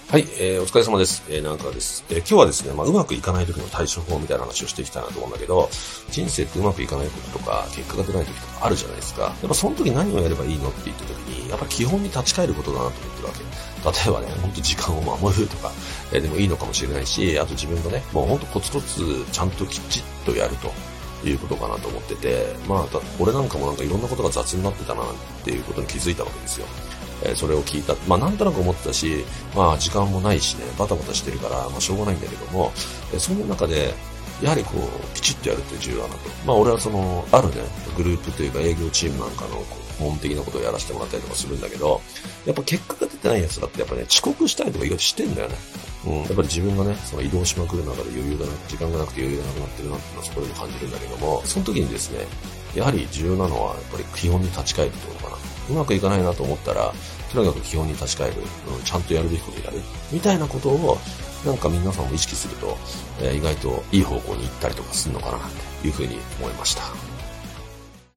はい、お疲れ様です。なんかです。今日はですね、うまくいかない時の対処法みたいな話をしていきたいなと思うんだけど、人生ってうまくいかないこととか、結果が出ない時とかあるじゃないですか。やっぱその時何をやればいいのって言った時に、やっぱり基本に立ち返ることだなと思ってるわけ。例えばね、ほんと時間を守るとか、でもいいのかもしれないし、あと自分がね、もうほんとコツコツちゃんときちっとやるということかなと思ってて、俺なんかもいろんなことが雑になってたなっていうことに気づいたわけですよ。それを聞いた。なんとなく思ってたし、時間もないしね、バタバタしてるから、しょうがないんだけども、その中で、やはりきちっとやるって重要だなと。俺はあるね、グループというか営業チームなんかの、本的なことをやらせてもらったりとかするんだけど、やっぱ結果が出てない奴らってやっぱね、遅刻したりとか意外としてんだよね。やっぱり自分がね、移動しまくる中で余裕がなく、時間がなくて余裕がなくなってるなっていうのはそこでも感じるんだけども、その時にですね、やはり重要なのは、やっぱり基本に立ち返るってことかな。うまくいかないなと思ったら、とにかく基本に立ち返る、ちゃんとやるべきことをやる、みたいなことを、皆さんも意識すると、意外といい方向に行ったりとかするのかな、というふうに思いました。